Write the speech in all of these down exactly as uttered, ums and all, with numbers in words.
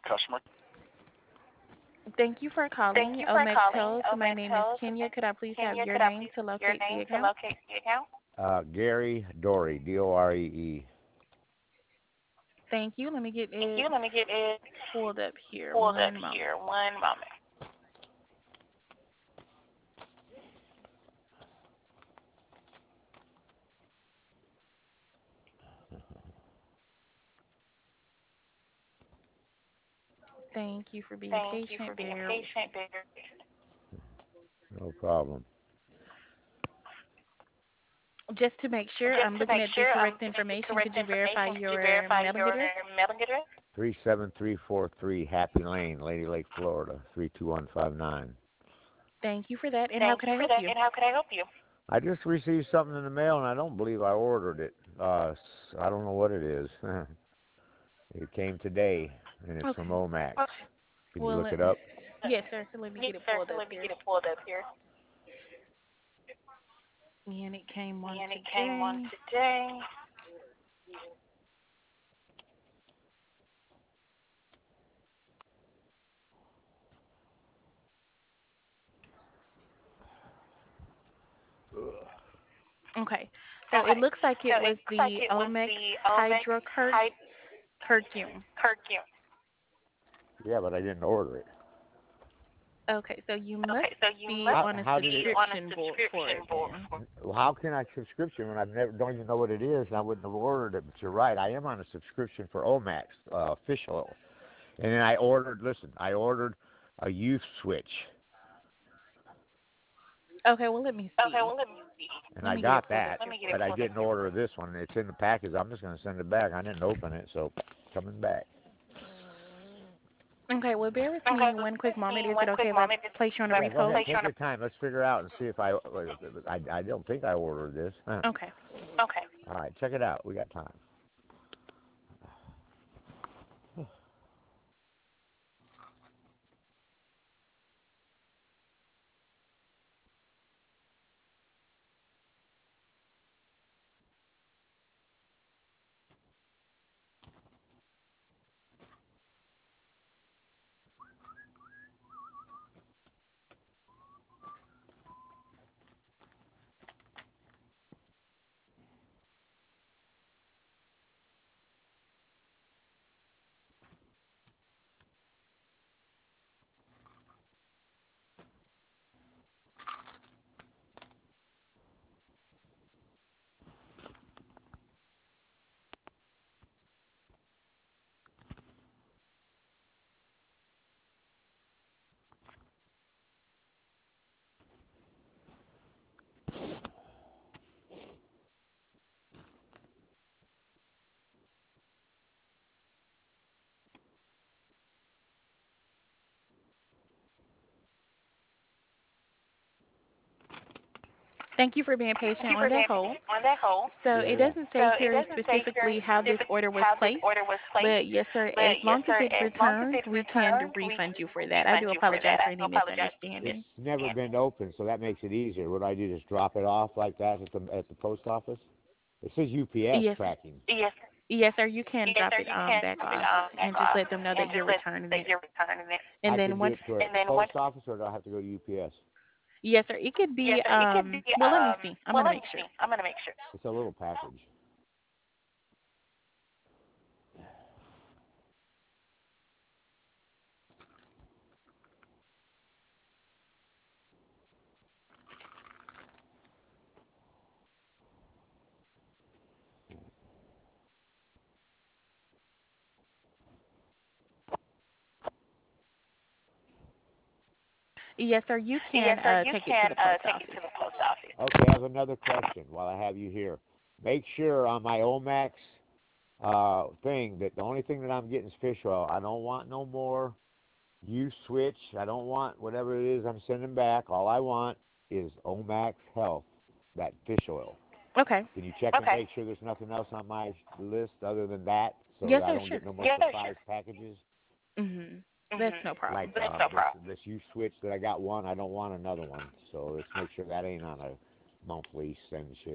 customer. Thank you for Thank calling you for Omex calling Health. My Omex name is Health. Kenya. Could I please have Kenya, your could I name please to have your locate the name to account? locate the account? Uh, Gary Dory, D O R E E. Thank you. Let me get Thank it you. Let me get it pulled up here. pulled up One moment. here. One moment. Thank you for being Thank you for patient. being Bear with patient. me. Bear- No problem. Just to make sure Just I'm to looking make at the sure I'm correct looking at the information, correct could you verify information, could you your verify mailing your address? mailing address? three seven three four three Happy Lane, Lady Lake, Florida, three two one five nine. Thank you for that. And how Thank can you I for help that. you? And how can I help you? I just received something in the mail, and I don't believe I ordered it. Uh, s- I don't know what it is. It came today, and it's from Okay. Omax. Can you Well, look let it me. up? Yes, sir. So let me Yes, get it sir. pulled So up let me here. get it pulled up here. And it came on And it came on today. today. Okay. So it Okay. looks like So it it was looks like the it was Omex the Omex Hydrocur Hy- Curcume. Curcume. Yeah, but I didn't order it. Okay, so you must Okay, so you be must How, on a how did be it? on a subscription board for subscription it board. then. Well, how can I subscription when I've never don't even know what it is, and I wouldn't have ordered it? But you're right, I am on a subscription for Omax uh, fish oil, and then I ordered. Listen, I ordered a youth switch, Okay, well let me Okay, see. well, let me see. and Let I me get it got pulled up that, Let here me get for it but I you. pulled up didn't here. order this one. It's in the package. I'm just going to send it back. I didn't open it, so coming back. Okay, well bear with Okay, me well, one quick give moment. me Is one it okay quick if I moment. Just place you on a Yeah, brief go ahead. hold? place you Take on a. your time. Let's figure out and see if I. I, I don't think I ordered this. Huh. Okay. Okay. All right, check it out. We got time. Thank you for being Thank patient you on for that being hold. patient on that hold. So Yeah, it yeah. doesn't So say it here doesn't say here specifically how this specifically order was how this placed, order was placed, but yes, sir, as but yes, long as sir, it's as long as returned, it's we can returned, we refund can you for that. I refund do you for apologize that. for I do any apologize. It's misunderstanding. never been open, so that makes it easier. What do I do? Just drop it off like that at the at the post office? It says U P S Yes, tracking. Yes, yes, sir, you can yes, drop sir. it You um can back drop it off um, back and just off let them know and that just you're let returning that it. you're returning it. And I then can do once, it to a And then once, post office, or do I have to go to U P S? yes, sir, it could yes, be sir, it could be um. Well, let me um. see. I'm Well, gonna let make me sure. see. I'm gonna make sure. It's a little package. Yes, sir, you Yes, can sir. uh You take it to can the uh, post take it office. to the post office. Okay, I have another question while I have you here. Make sure on my Omax uh, thing that the only thing that I'm getting is fish oil. I don't want no more you switch. I don't want whatever it is I'm sending back. All I want is Omax Health, that fish oil. Okay. Can you check and Okay. make sure there's nothing else on my list other than that, so Yes, that I sir, don't sure. get no more Yes, sir. surprise Sure. packages? Mhm. That's Mhm. no Like problem. That's uh, no this problem. this you switch that I got one, I don't want another one. So let's make sure that ain't on a monthly send shit.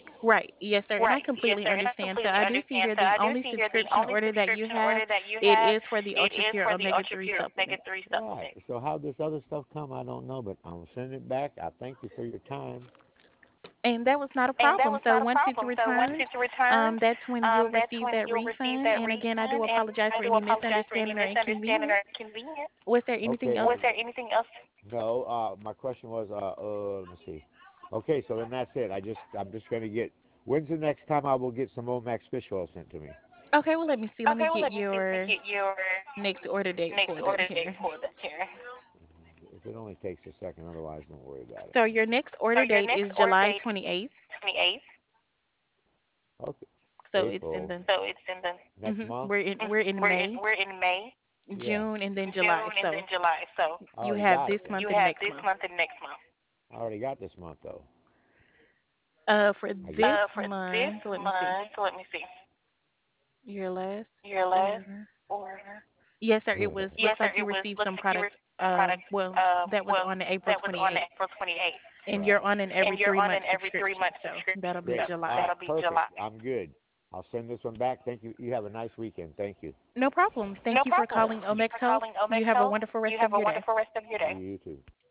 Right. Yes, sir. And I Right. Yes, completely sir. And I understand. So completely I do see understand. here So the I do only see here the subscription only order that you subscription have, order that you it have, is for the it Ultra is Pure for the Omega Ultra three Pure Omega supplement. three Right. supplement. So how this other stuff come, I don't know, but I'm sending it back. I thank you for your time. And that was not a And that problem. was So not a once it's problem. So once returned, it's returned, um, that's when um, you'll that's receive when that you'll receive refund. that And again, I do refund. And apologize I for do any apologize for any misunderstanding or misunderstanding or inconvenience. inconvenience. Was there anything Okay. else? Was there anything else? No, uh, my question was, uh, uh, let me see. Okay, so then that's it. I just, I'm just gonna get. When's the next time I will get some Omax fish oil sent to me? Okay, well, let me see. Let me Okay, well, get let me see. Let me your get your next order date next for them order date here. for them here. If it only takes a second, otherwise, don't worry about it. So your next So order your date next is order July date twenty-eighth. twenty-eighth. Okay, So it's in April the So it's in the next hmm month. we're in we're in we're in May, we're in May, Yeah, June, and then July. June, and then So July. So I you already have got it. this Then. month you and have next this month. month and next month. I already got this month though. Uh, for I get. this Uh, for this month, let me see. month, let me see. Your last Your last order. order. Yes, sir. It was Yes, looks sir. like you It was received looks some like you product. received some Uh, product. well, Uh, that was well, on the April that was on twenty-eighth, April twenty-eighth, and Right. you're on an and every you're three on month an every three subscription. month So subscription. that'll be Great. So All July. right. that'll be Perfect. July. I'm good. I'll send this one back. Thank you. You have a nice weekend. Thank you. No problem. No Thank you for problem. calling Thank you Omex for Health. calling You Omex have a Health. wonderful You rest of have a your day. wonderful rest of your day. You too.